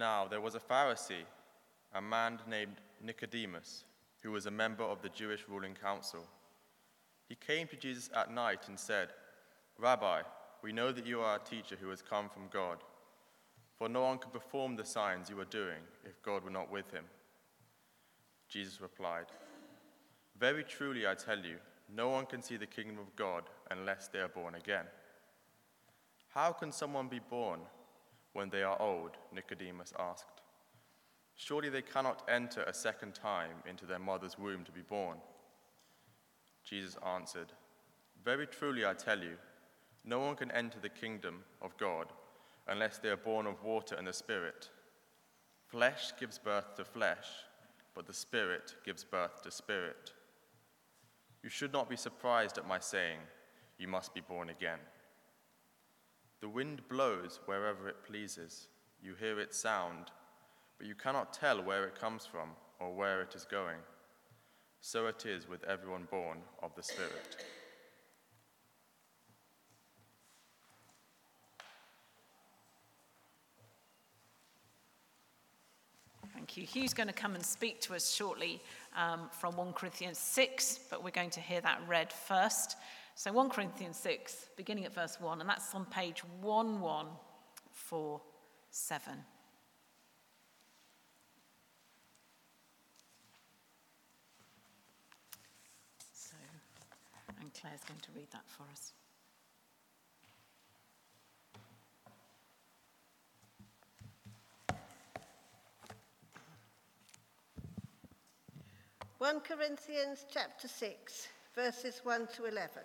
Now there was a Pharisee, a man named Nicodemus, who was a member of the Jewish ruling council. He came to Jesus at night and said, "Rabbi, we know that you are a teacher who has come from God, for no one could perform the signs you are doing if God were not with him." Jesus replied, "Very truly I tell you, no one can see the kingdom of God unless they are born again." "How can someone be born when they are old?" Nicodemus asked. "Surely they cannot enter a second time into their mother's womb to be born." Jesus answered, "Very truly I tell you, no one can enter the kingdom of God unless they are born of water and the Spirit. Flesh gives birth to flesh, but the Spirit gives birth to spirit. You should not be surprised at my saying, 'You must be born again.' The wind blows wherever it pleases. You hear its sound, but you cannot tell where it comes from or where it is going. So it is with everyone born of the Spirit." Thank you. Hugh's going to come and speak to us shortly from 1 Corinthians 6, but we're going to hear that read first. So 1 Corinthians 6, beginning at verse 1, and that's on page 1147. And Claire's going to read that for us. (1 Corinthians chapter 6, verses 1 to 11).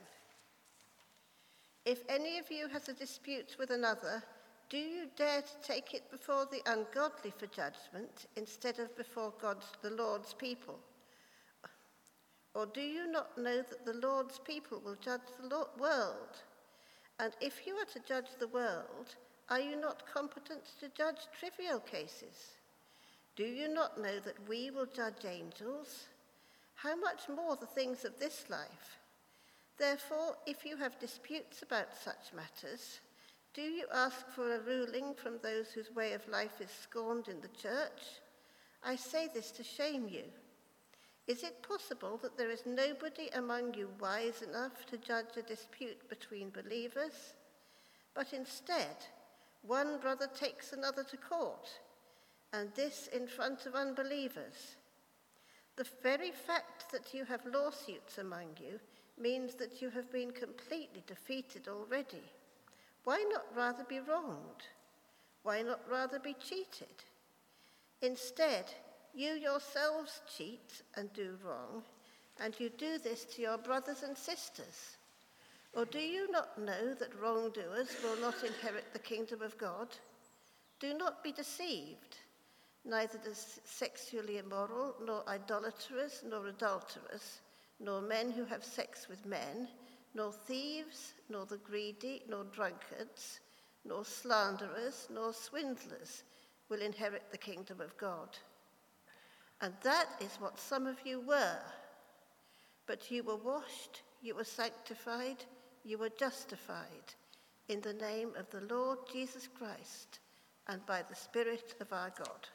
If any of you has a dispute with another, do you dare to take it before the ungodly for judgment instead of before the Lord's people? Or do you not know that the Lord's people will judge the world? And if you are to judge the world, are you not competent to judge trivial cases? Do you not know that we will judge angels? How much more the things of this life? Therefore, if you have disputes about such matters, do you ask for a ruling from those whose way of life is scorned in the church? I say this to shame you. Is it possible that there is nobody among you wise enough to judge a dispute between believers? But instead, one brother takes another to court, and this in front of unbelievers. The very fact that you have lawsuits among you means that you have been completely defeated already. Why not rather be wronged? Why not rather be cheated? Instead, you yourselves cheat and do wrong, and you do this to your brothers and sisters. Or do you not know that wrongdoers will not inherit the kingdom of God? Do not be deceived. Neither the sexually immoral, nor idolaters, nor adulterers, nor men who have sex with men, nor thieves, nor the greedy, nor drunkards, nor slanderers, nor swindlers will inherit the kingdom of God. And that is what some of you were. But you were washed, you were sanctified, you were justified in the name of the Lord Jesus Christ and by the Spirit of our God.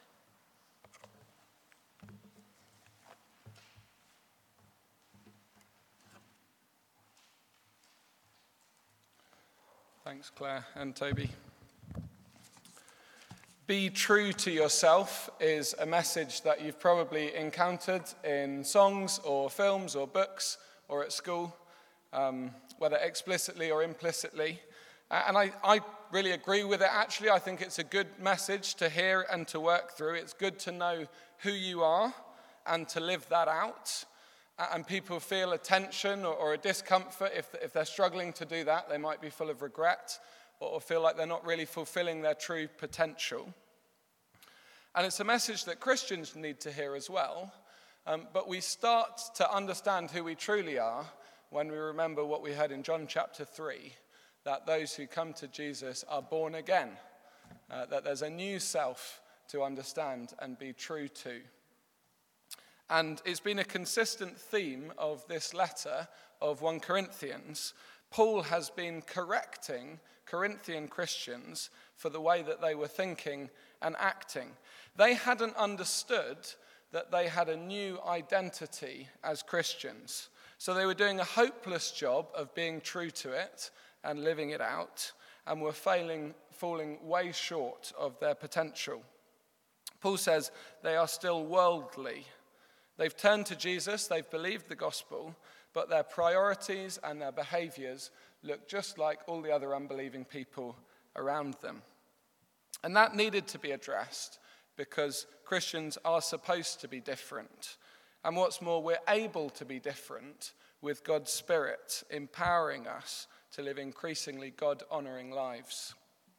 Thanks, Claire and Toby. Be true to yourself is a message that you've probably encountered in songs or films or books or at school, whether explicitly or implicitly. And I really agree with it, actually. I think it's a good message to hear and to work through. It's good to know who you are and to live that out. And people feel a tension or a discomfort if they're struggling to do that. They might be full of regret or feel like they're not really fulfilling their true potential. And it's a message that Christians need to hear as well. But we start to understand who we truly are when we remember what we heard in John chapter 3, that those who come to Jesus are born again, that there's a new self to understand and be true to. And it's been a consistent theme of this letter of 1 Corinthians Paul has been correcting Corinthian Christians for the way that they were thinking and acting. They hadn't understood that they had a new identity as Christians. So they were doing a hopeless job of being true to it and living it out, and were falling way short of their potential. Paul says they are still worldly. They've turned to Jesus, they've believed the gospel, but their priorities and their behaviors look just like all the other unbelieving people around them. And that needed to be addressed because Christians are supposed to be different. And what's more, we're able to be different with God's Spirit empowering us to live increasingly God-honoring lives.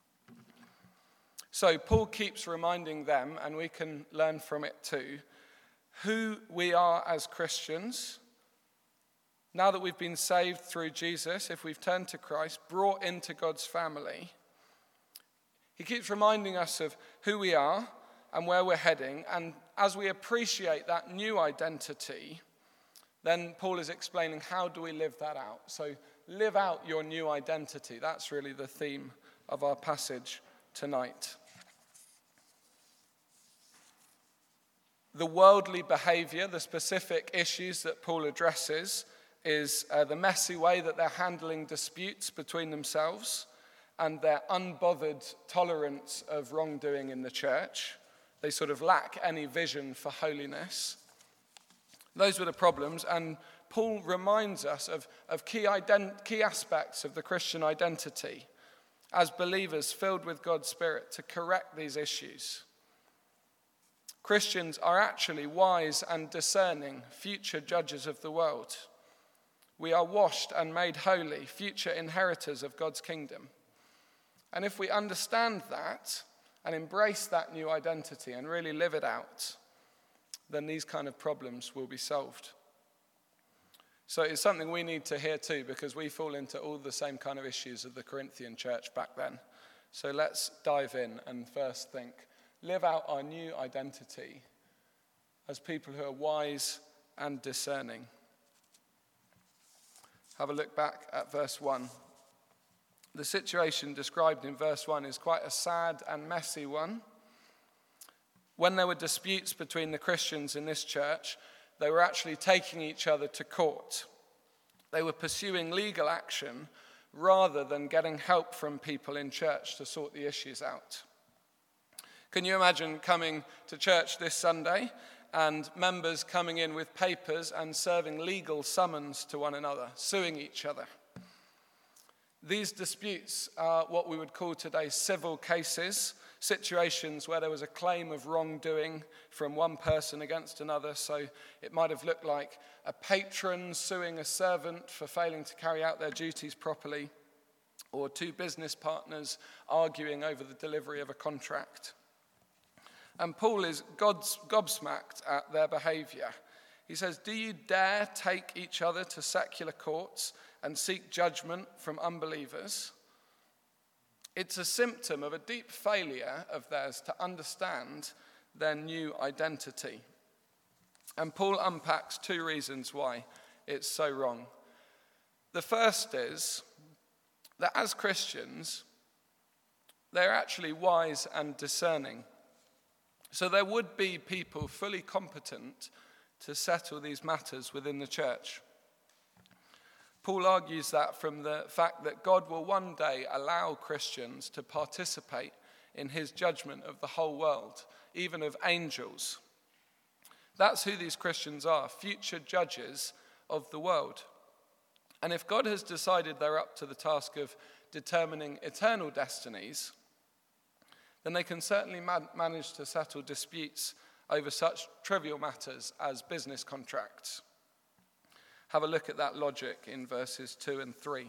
So Paul keeps reminding them, and we can learn from it too, who we are as Christians. Now that we've been saved through Jesus, if we've turned to Christ, brought into God's family, he keeps reminding us of who we are and where we're heading. And as we appreciate that new identity, then Paul is explaining how do we live that out. So live out your new identity. That's really the theme of our passage tonight. The worldly behavior, the specific issues that Paul addresses, is the messy way that they're handling disputes between themselves and their unbothered tolerance of wrongdoing in the church. They sort of lack any vision for holiness. Those were the problems, and Paul reminds us of key aspects of the Christian identity as believers filled with God's Spirit to correct these issues. Christians are actually wise and discerning future judges of the world. We are washed and made holy, future inheritors of God's kingdom. And if we understand that and embrace that new identity and really live it out, then these kind of problems will be solved. So it's something we need to hear too, because we fall into all the same kind of issues of the Corinthian church back then. So let's dive in and first think, live out our new identity as people who are wise and discerning. Have a look back at verse 1. The situation described in verse 1 is quite a sad and messy one. When there were disputes between the Christians in this church, they were actually taking each other to court. They were pursuing legal action rather than getting help from people in church to sort the issues out. Can you imagine coming to church this Sunday and members coming in with papers and serving legal summons to one another, suing each other? These disputes are what we would call today civil cases, situations where there was a claim of wrongdoing from one person against another. So it might have looked like a patron suing a servant for failing to carry out their duties properly, or two business partners arguing over the delivery of a contract. And Paul is gobsmacked at their behavior. He says, "Do you dare take each other to secular courts and seek judgment from unbelievers?" It's a symptom of a deep failure of theirs to understand their new identity. And Paul unpacks two reasons why it's so wrong. The first is that as Christians, they're actually wise and discerning. So there would be people fully competent to settle these matters within the church. Paul argues that from the fact that God will one day allow Christians to participate in his judgment of the whole world, even of angels. That's who these Christians are, future judges of the world. And if God has decided they're up to the task of determining eternal destinies, then they can certainly manage to settle disputes over such trivial matters as business contracts. Have a look at that logic in verses 2 and 3.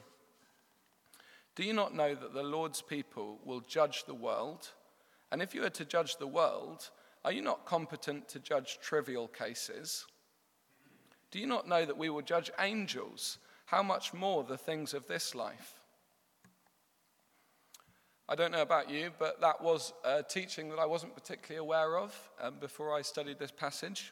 Do you not know that the Lord's people will judge the world? And if you are to judge the world, are you not competent to judge trivial cases? Do you not know that we will judge angels? How much more the things of this life? I don't know about you, but that was a teaching that I wasn't particularly aware of before I studied this passage.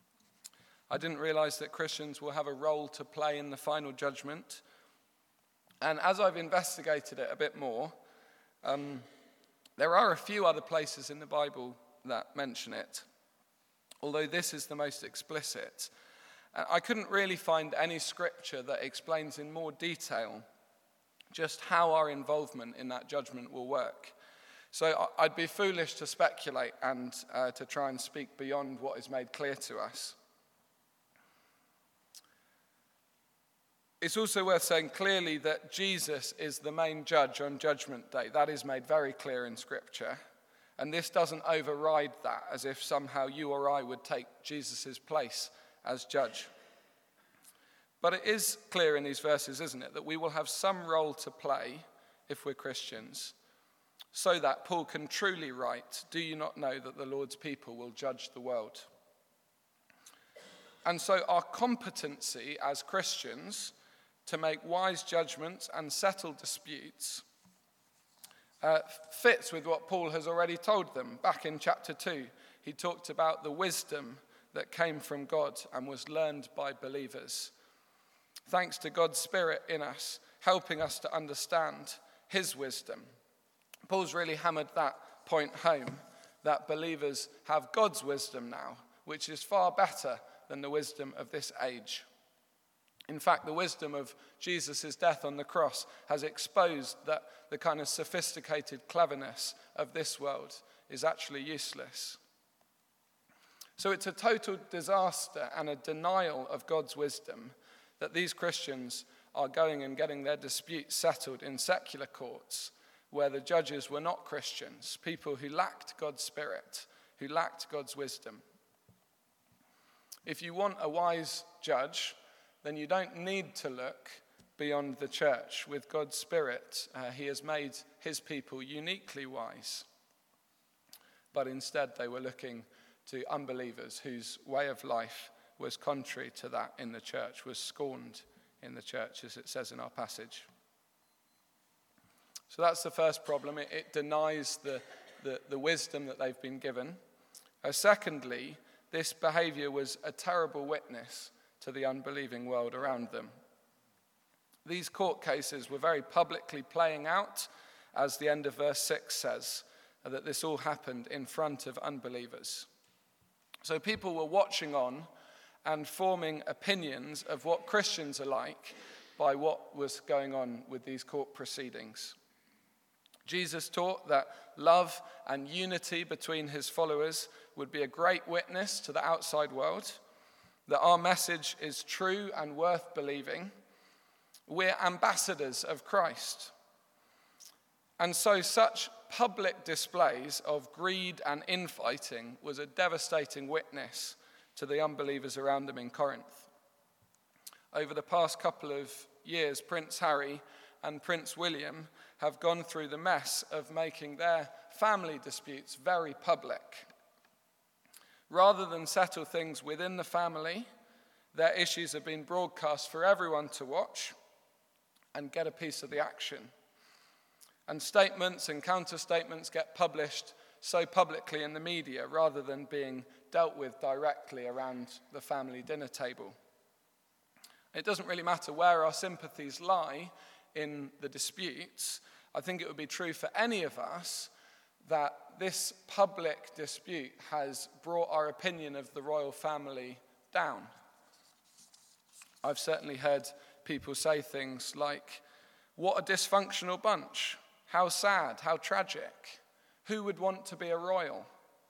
I didn't realize that Christians will have a role to play in the final judgment. And as I've investigated it a bit more, there are a few other places in the Bible that mention it, although this is the most explicit. I couldn't really find any scripture that explains in more detail just how our involvement in that judgment will work. So I'd be foolish to speculate and to try and speak beyond what is made clear to us. It's also worth saying clearly that Jesus is the main judge on Judgment Day. That is made very clear in Scripture. And this doesn't override that, as if somehow you or I would take Jesus' place as judge. But it is clear in these verses, isn't it, that we will have some role to play if we're Christians, so that Paul can truly write, "Do you not know that the Lord's people will judge the world?" And so our competency as Christians to make wise judgments and settle disputes fits with what Paul has already told them. Back in chapter 2, he talked about the wisdom that came from God and was learned by believers. Thanks to God's Spirit in us, helping us to understand his wisdom. Paul's really hammered that point home, that believers have God's wisdom now, which is far better than the wisdom of this age. In fact, the wisdom of Jesus' death on the cross has exposed that the kind of sophisticated cleverness of this world is actually useless. So it's a total disaster and a denial of God's wisdom that these Christians are going and getting their disputes settled in secular courts where the judges were not Christians, people who lacked God's Spirit, who lacked God's wisdom. If you want a wise judge, then you don't need to look beyond the church. With God's Spirit, he has made his people uniquely wise. But instead, they were looking to unbelievers whose way of life was contrary to that in the church, was scorned in the church, as it says in our passage. So that's the first problem. It denies the wisdom that they've been given. Secondly, this behavior was a terrible witness to the unbelieving world around them. These court cases were very publicly playing out, as the end of verse 6 says, that this all happened in front of unbelievers. So people were watching on and forming opinions of what Christians are like by what was going on with these court proceedings. Jesus taught that love and unity between his followers would be a great witness to the outside world, that our message is true and worth believing. We're ambassadors of Christ. And so such public displays of greed and infighting was a devastating witness to the unbelievers around them in Corinth. Over the past couple of years, Prince Harry and Prince William have gone through the mess of making their family disputes very public. Rather than settle things within the family, their issues have been broadcast for everyone to watch and get a piece of the action. And statements and counter-statements get published so publicly in the media rather than being dealt with directly around the family dinner table. It doesn't really matter where our sympathies lie in the disputes. I think it would be true for any of us that this public dispute has brought our opinion of the royal family down. I've certainly heard people say things like, "What a dysfunctional bunch. How sad, how tragic. Who would want to be a royal?"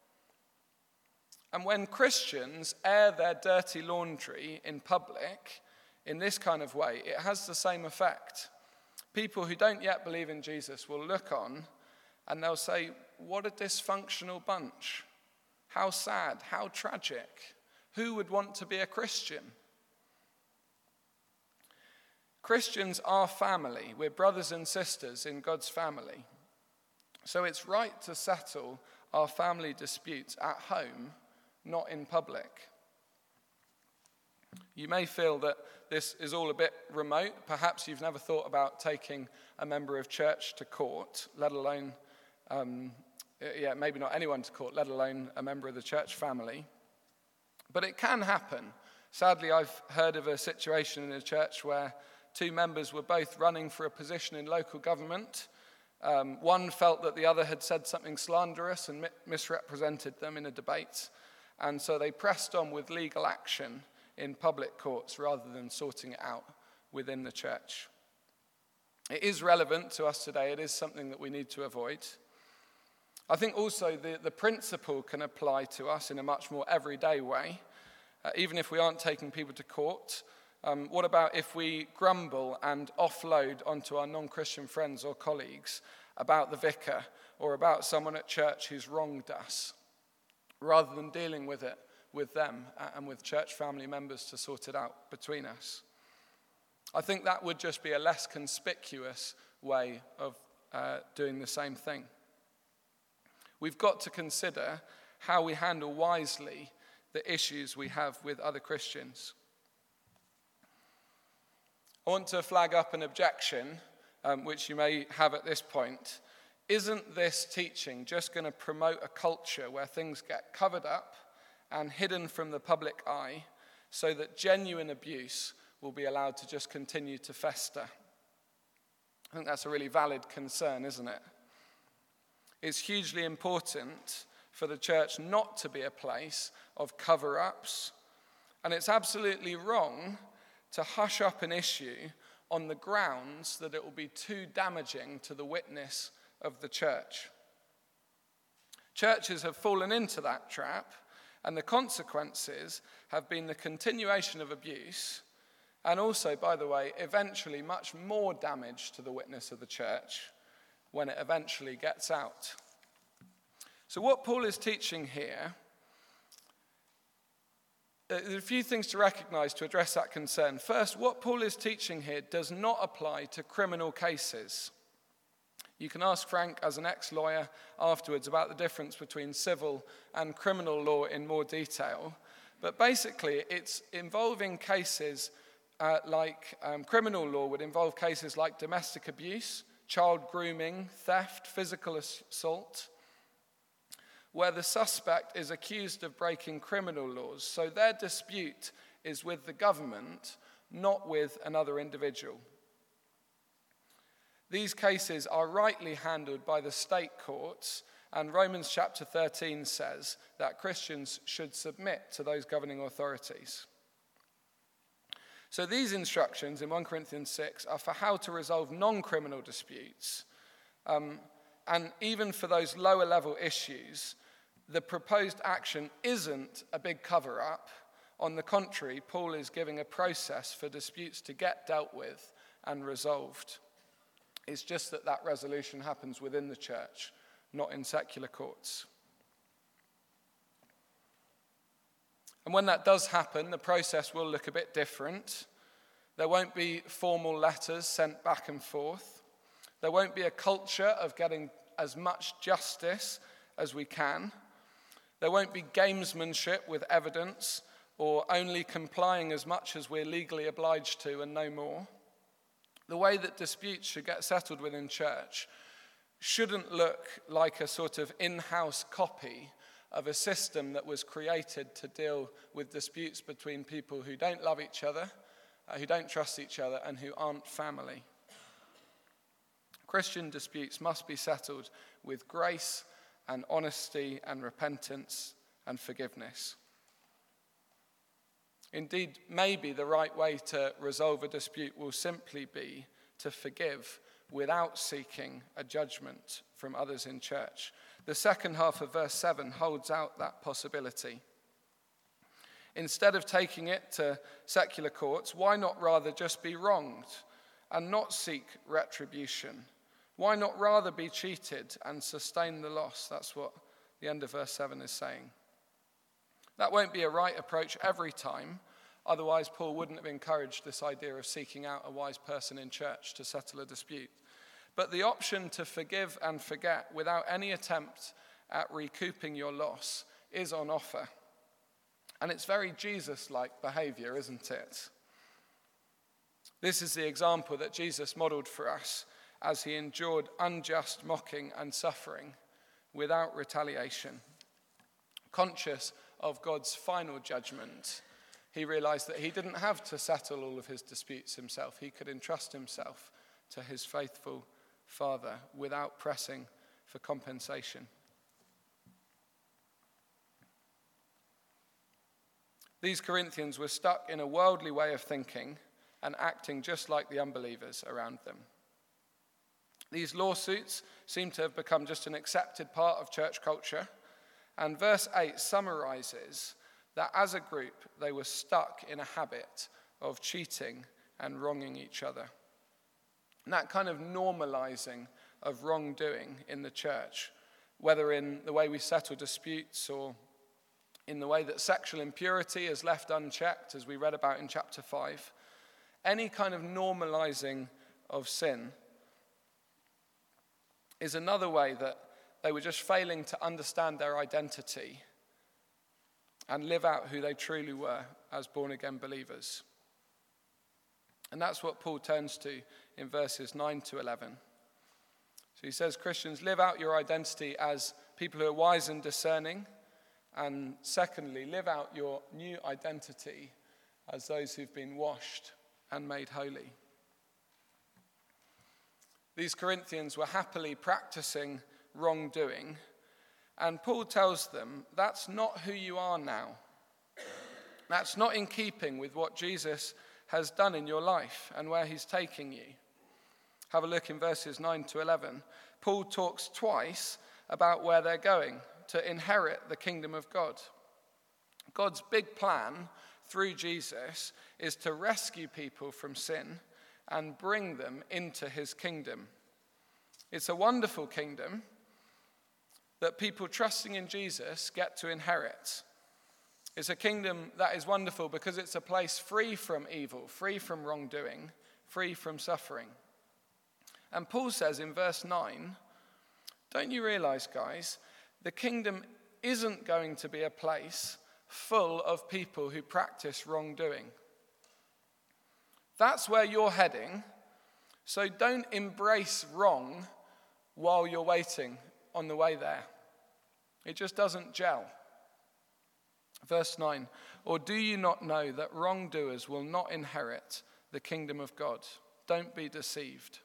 And when Christians air their dirty laundry in public in this kind of way, it has the same effect. People who don't yet believe in Jesus will look on and they'll say, "What a dysfunctional bunch. How sad, how tragic. Who would want to be a Christian?" Christians are family. We're brothers and sisters in God's family. So it's right to settle our family disputes at home, not in public. You may feel that this is all a bit remote. Perhaps you've never thought about taking a member of church to court, let alone, maybe not anyone to court, let alone a member of the church family. But it can happen. Sadly, I've heard of a situation in a church where two members were both running for a position in local government. One felt that the other had said something slanderous and misrepresented them in a debate, and so they pressed on with legal action in public courts rather than sorting it out within the church. It is relevant to us today. It is something that we need to avoid. I think also the principle can apply to us in a much more everyday way, even if we aren't taking people to court. What about if we grumble and offload onto our non-Christian friends or colleagues about the vicar or about someone at church who's wronged us, rather than dealing with it with them and with church family members to sort it out between us? I think that would just be a less conspicuous way of doing the same thing. We've got to consider how we handle wisely the issues we have with other Christians. I want to flag up an objection, which you may have at this point. Isn't this teaching just going to promote a culture where things get covered up and hidden from the public eye so that genuine abuse will be allowed to just continue to fester? I think that's a really valid concern, isn't it? It's hugely important for the church not to be a place of cover-ups, and it's absolutely wrong to hush up an issue on the grounds that it will be too damaging to the witness of the church. Churches have fallen into that trap, and the consequences have been the continuation of abuse, and also, by the way, eventually much more damage to the witness of the church when it eventually gets out. So what Paul is teaching here, there are a few things to recognize to address that concern. First, what Paul is teaching here does not apply to criminal cases. You can ask Frank, as an ex-lawyer, afterwards about the difference between civil and criminal law in more detail. But basically, it's involving cases criminal law would involve cases like domestic abuse, child grooming, theft, physical assault, where the suspect is accused of breaking criminal laws. So their dispute is with the government, not with another individual. These cases are rightly handled by the state courts, and Romans chapter 13 says that Christians should submit to those governing authorities. So these instructions in 1 Corinthians 6 are for how to resolve non-criminal disputes. And even for those lower level issues, the proposed action isn't a big cover-up. On the contrary, Paul is giving a process for disputes to get dealt with and resolved. It's just that resolution happens within the church, not in secular courts. And when that does happen, the process will look a bit different. There won't be formal letters sent back and forth. There won't be a culture of getting as much justice as we can. There won't be gamesmanship with evidence or only complying as much as we're legally obliged to and no more. The way that disputes should get settled within church shouldn't look like a sort of in-house copy of a system that was created to deal with disputes between people who don't love each other, who don't trust each other, and who aren't family. Christian disputes must be settled with grace and honesty and repentance and forgiveness. Indeed, maybe the right way to resolve a dispute will simply be to forgive without seeking a judgment from others in church. The second half of verse 7 holds out that possibility. Instead of taking it to secular courts, why not rather just be wronged and not seek retribution? Why not rather be cheated and sustain the loss? That's what the end of verse 7 is saying. That won't be a right approach every time. Otherwise, Paul wouldn't have encouraged this idea of seeking out a wise person in church to settle a dispute. But the option to forgive and forget without any attempt at recouping your loss is on offer. And it's very Jesus-like behavior, isn't it? This is the example that Jesus modeled for us as he endured unjust mocking and suffering without retaliation. Conscious of God's final judgment, he realized that he didn't have to settle all of his disputes himself. He could entrust himself to his faithful Father without pressing for compensation. These Corinthians were stuck in a worldly way of thinking and acting just like the unbelievers around them. These lawsuits seem to have become just an accepted part of church culture, and verse 8 summarizes that as a group they were stuck in a habit of cheating and wronging each other. And that kind of normalizing of wrongdoing in the church, whether in the way we settle disputes or in the way that sexual impurity is left unchecked, as we read about in chapter 5, any kind of normalizing of sin is another way that they were just failing to understand their identity and live out who they truly were as born-again believers. And that's what Paul turns to in verses 9 to 11. So he says, Christians, live out your identity as people who are wise and discerning. And secondly, live out your new identity as those who've been washed and made holy. These Corinthians were happily practicing wrongdoing, and Paul tells them that's not who you are now. That's not in keeping with what Jesus has done in your life and where he's taking you. Have a look in verses 9 to 11. Paul talks twice about where they're going, to inherit the kingdom of God. God's big plan through Jesus is to rescue people from sin and bring them into his kingdom. It's a wonderful kingdom that people trusting in Jesus get to inherit. It's a kingdom that is wonderful because it's a place free from evil, free from wrongdoing, free from suffering. And Paul says in verse 9, don't you realize, guys, the kingdom isn't going to be a place full of people who practice wrongdoing. That's where you're heading, so don't embrace wrong while you're waiting on the way there. It just doesn't gel. Verse 9, or do you not know that wrongdoers will not inherit the kingdom of God? Don't be deceived.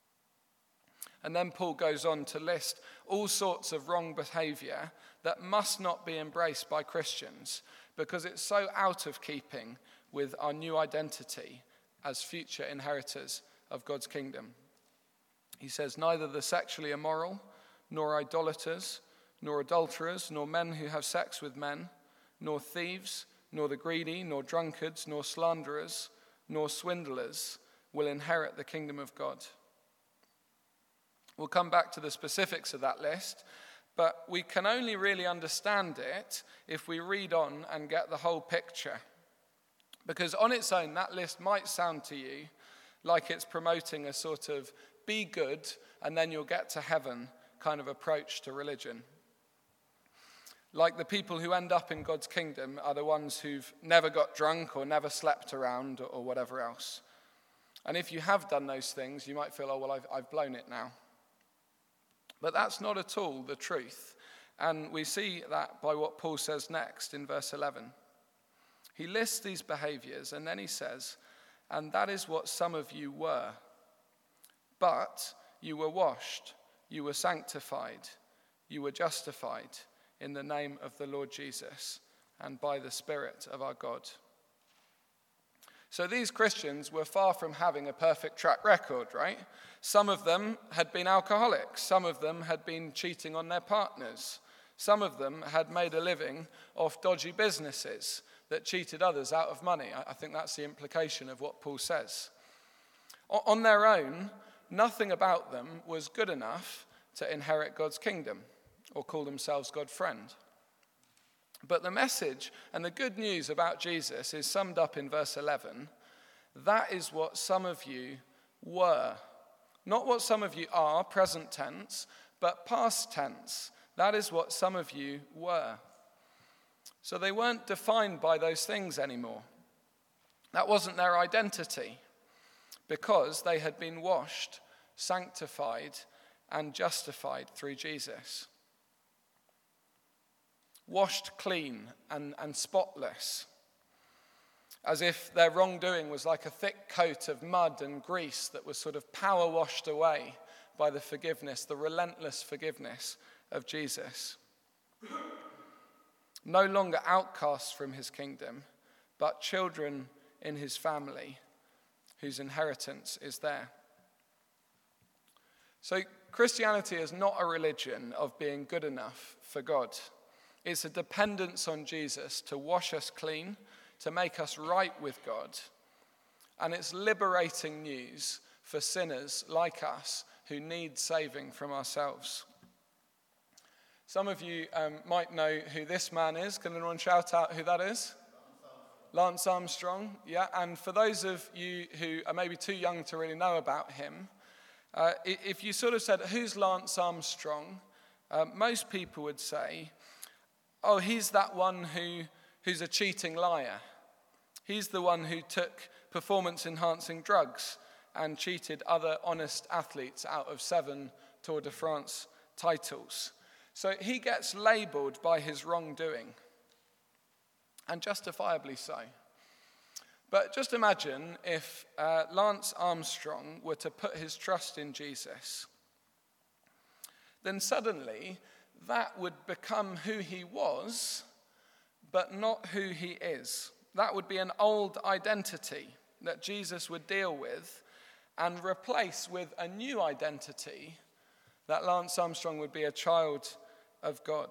And then Paul goes on to list all sorts of wrong behavior that must not be embraced by Christians because it's so out of keeping with our new identity as future inheritors of God's kingdom. He says, neither the sexually immoral, nor idolaters, nor adulterers, nor men who have sex with men, nor thieves, nor the greedy, nor drunkards, nor slanderers, nor swindlers will inherit the kingdom of God. We'll come back to the specifics of that list, but we can only really understand it if we read on and get the whole picture. Because on its own, that list might sound to you like it's promoting a sort of be good and then you'll get to heaven kind of approach to religion. Like the people who end up in God's kingdom are the ones who've never got drunk or never slept around or whatever else. And if you have done those things, you might feel, oh, well, I've blown it now. But that's not at all the truth. And we see that by what Paul says next in verse 11. He lists these behaviors and then he says, and that is what some of you were. But you were washed, you were sanctified, you were justified in the name of the Lord Jesus and by the Spirit of our God. So these Christians were far from having a perfect track record, right? Some of them had been alcoholics. Some of them had been cheating on their partners. Some of them had made a living off dodgy businesses that cheated others out of money. I think that's the implication of what Paul says. On their own, nothing about them was good enough to inherit God's kingdom or call themselves God's friend. But the message and the good news about Jesus is summed up in verse 11. That is what some of you were. Not what some of you are, present tense, but past tense. That is what some of you were. So they weren't defined by those things anymore. That wasn't their identity because they had been washed, sanctified, and justified through Jesus. Washed clean and spotless. as if their wrongdoing was like a thick coat of mud and grease that was sort of power washed away by the forgiveness, the relentless forgiveness of Jesus. No longer outcasts from his kingdom, but children in his family whose inheritance is there. So Christianity is not a religion of being good enough for God. It's a dependence on Jesus to wash us clean, to make us right with God. And it's liberating news for sinners like us who need saving from ourselves. Some of you might know who this man is. Can anyone shout out who that is? Lance Armstrong. Yeah, and for those of you who are maybe too young to really know about him, if you sort of said, who's Lance Armstrong? Most people would say, oh, he's that one who's a cheating liar. He's the one who took performance-enhancing drugs and cheated other honest athletes out of 7 Tour de France titles. So he gets labelled by his wrongdoing, and justifiably so. But just imagine if Lance Armstrong were to put his trust in Jesus. Then suddenly that would become who he was, but not who he is. That would be an old identity that Jesus would deal with and replace with a new identity that Lance Armstrong would be a child of God.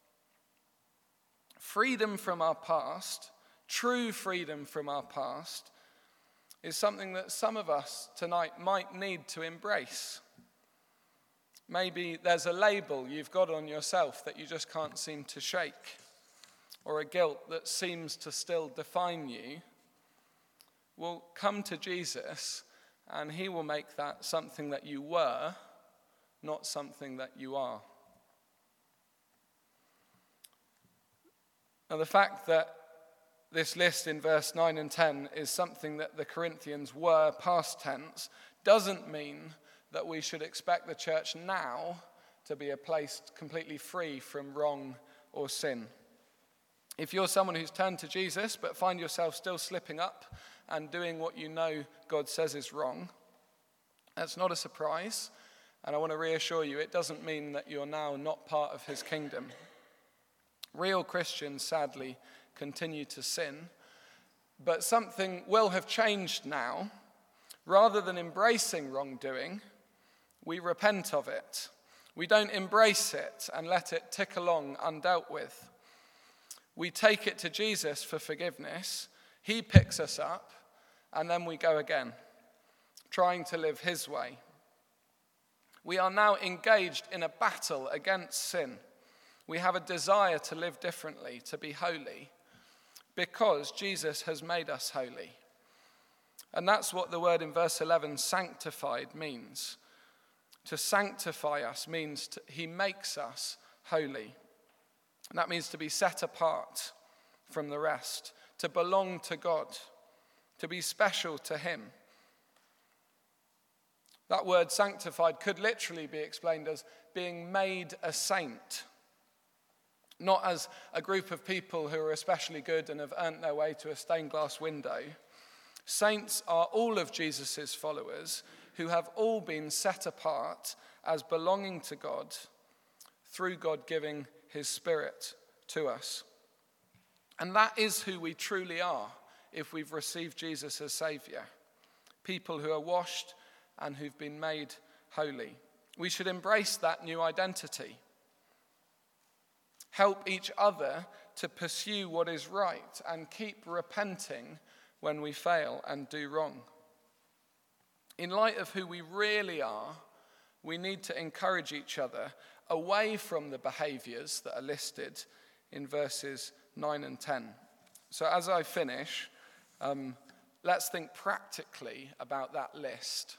Freedom from our past, true freedom from our past, is something that some of us tonight might need to embrace. Maybe there's a label you've got on yourself that you just can't seem to shake, or a guilt that seems to still define you. Well, come to Jesus, and he will make that something that you were, not something that you are. Now, the fact that this list in verse 9 and 10 is something that the Corinthians were past tense doesn't mean that we should expect the church now to be a place completely free from wrong or sin. If you're someone who's turned to Jesus but find yourself still slipping up and doing what you know God says is wrong, that's not a surprise. And I want to reassure you, it doesn't mean that you're now not part of his kingdom. Real Christians, sadly, continue to sin, but something will have changed now. Rather than embracing wrongdoing, we repent of it. We don't embrace it and let it tick along undealt with. We take it to Jesus for forgiveness. He picks us up, and then we go again, trying to live his way. We are now engaged in a battle against sin. We have a desire to live differently, to be holy, because Jesus has made us holy. And that's what the word in verse 11, sanctified, means. To sanctify us means he makes us holy. And that means to be set apart from the rest, to belong to God, to be special to him. That word sanctified could literally be explained as being made a saint. Not as a group of people who are especially good and have earned their way to a stained glass window. Saints are all of Jesus' followers who have all been set apart as belonging to God through God giving his Spirit to us. And that is who we truly are if we've received Jesus as Saviour. People who are washed and who've been made holy. We should embrace that new identity. Help each other to pursue what is right and keep repenting when we fail and do wrong. In light of who we really are, we need to encourage each other away from the behaviours that are listed in verses 9 and 10. So as I finish, let's think practically about that list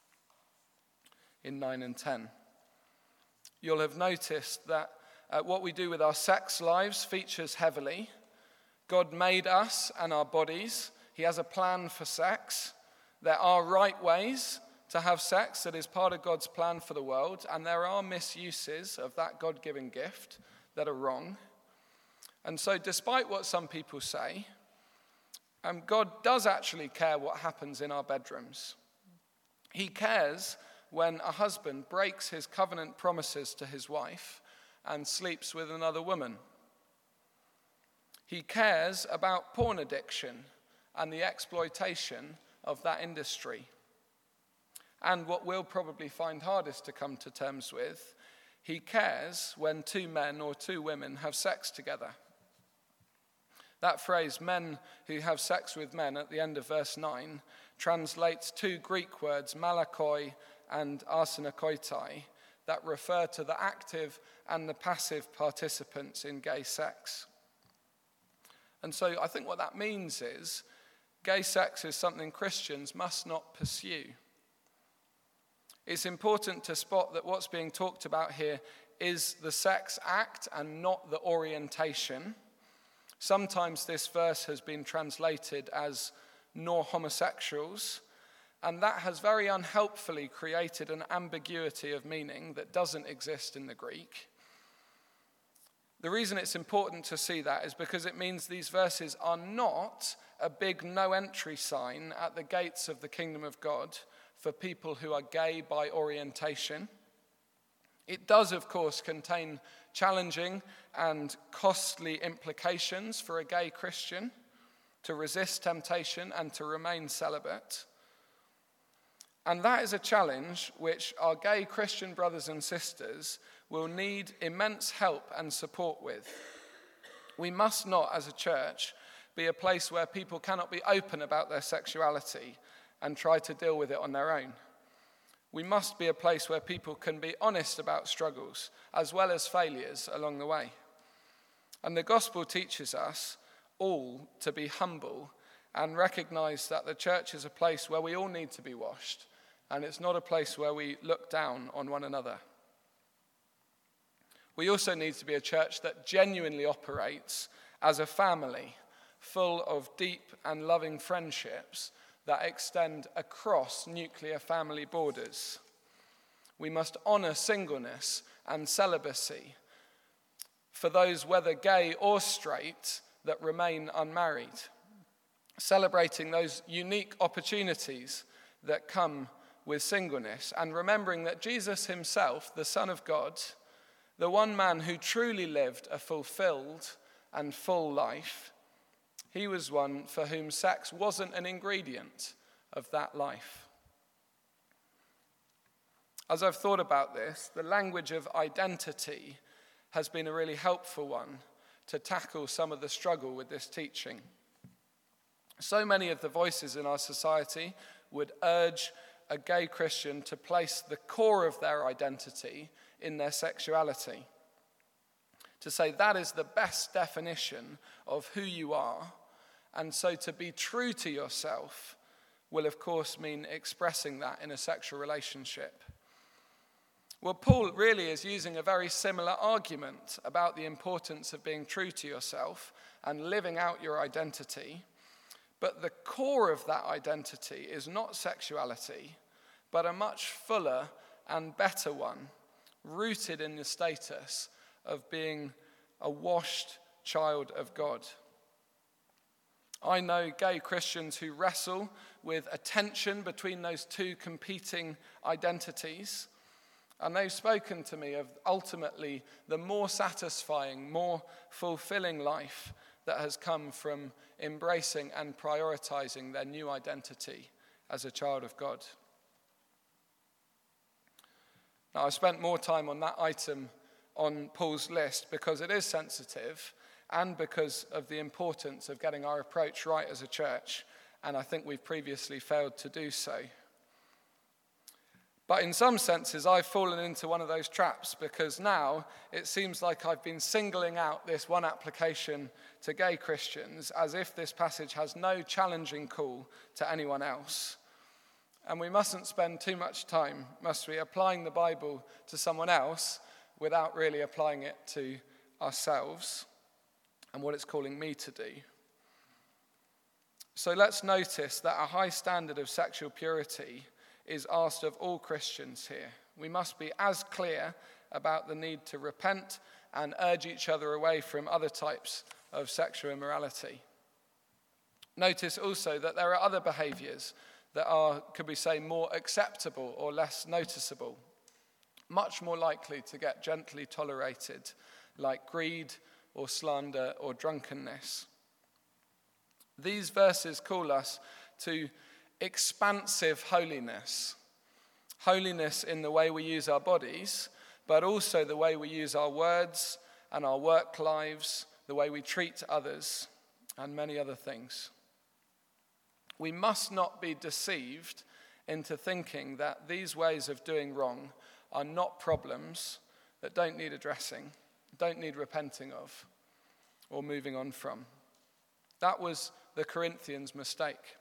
in 9 and 10. You'll have noticed that what we do with our sex lives features heavily. God made us and our bodies. He has a plan for sex. There are right ways to have sex that is part of God's plan for the world, and there are misuses of that God-given gift that are wrong. And so despite what some people say, God does actually care what happens in our bedrooms. He cares when a husband breaks his covenant promises to his wife and sleeps with another woman. He cares about porn addiction and the exploitation of that industry. And what we'll probably find hardest to come to terms with, he cares when two men or two women have sex together. That phrase, men who have sex with men, at the end of verse 9, translates two Greek words, malakoi and arsenokoitai, that refer to the active and the passive participants in gay sex. And so I think what that means is gay sex is something Christians must not pursue. It's important to spot that what's being talked about here is the sex act and not the orientation. Sometimes this verse has been translated as nor homosexuals, and that has very unhelpfully created an ambiguity of meaning that doesn't exist in the Greek. The reason it's important to see that is because it means these verses are not a big no-entry sign at the gates of the kingdom of God for people who are gay by orientation. It does, of course, contain challenging and costly implications for a gay Christian to resist temptation and to remain celibate. And that is a challenge which our gay Christian brothers and sisters will need immense help and support with. We must not, as a church, be a place where people cannot be open about their sexuality and try to deal with it on their own. We must be a place where people can be honest about struggles as well as failures along the way. And the gospel teaches us all to be humble and recognize that the church is a place where we all need to be washed, and it's not a place where we look down on one another. We also need to be a church that genuinely operates as a family, full of deep and loving friendships that extend across nuclear family borders. We must honor singleness and celibacy for those, whether gay or straight, that remain unmarried, celebrating those unique opportunities that come with singleness, and remembering that Jesus himself, the Son of God, the one man who truly lived a fulfilled and full life, he was one for whom sex wasn't an ingredient of that life. As I've thought about this, the language of identity has been a really helpful one to tackle some of the struggle with this teaching. So many of the voices in our society would urge a gay Christian to place the core of their identity in their sexuality, to say that is the best definition of who you are, and so to be true to yourself will of course mean expressing that in a sexual relationship. Well, Paul really is using a very similar argument about the importance of being true to yourself and living out your identity. But the core of that identity is not sexuality, but a much fuller and better one, rooted in the status of being a washed child of God. I know gay Christians who wrestle with a tension between those two competing identities. And they've spoken to me of ultimately the more satisfying, more fulfilling life that has come from embracing and prioritizing their new identity as a child of God. Now, I spent more time on that item on Paul's list because it is sensitive and because of the importance of getting our approach right as a church, and I think we've previously failed to do so. But in some senses, I've fallen into one of those traps because now it seems like I've been singling out this one application to gay Christians as if this passage has no challenging call to anyone else. And we mustn't spend too much time, must we, applying the Bible to someone else without really applying it to ourselves and what it's calling me to do. So let's notice that a high standard of sexual purity is asked of all Christians here. We must be as clear about the need to repent and urge each other away from other types of sexual immorality. Notice also that there are other behaviours that are, could we say, more acceptable or less noticeable, much more likely to get gently tolerated, like greed or slander or drunkenness. These verses call us to expansive holiness. Holiness in the way we use our bodies, but also the way we use our words and our work lives, the way we treat others, and many other things. We must not be deceived into thinking that these ways of doing wrong are not problems that don't need addressing, don't need repenting of, or moving on from. That was the Corinthians' mistake.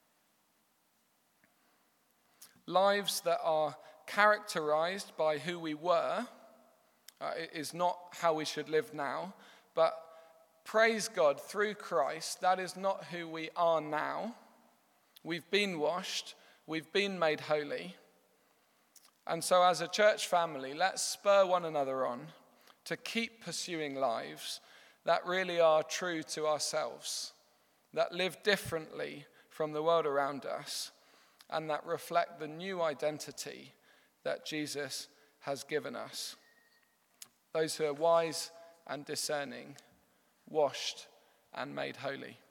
Lives that are characterized by who we were is not how we should live now, but praise God, through Christ, that is not who we are now. We've been washed, we've been made holy. And so as a church family, let's spur one another on to keep pursuing lives that really are true to ourselves, that live differently from the world around us, and that reflect the new identity that Jesus has given us. Those who are wise and discerning, washed and made holy.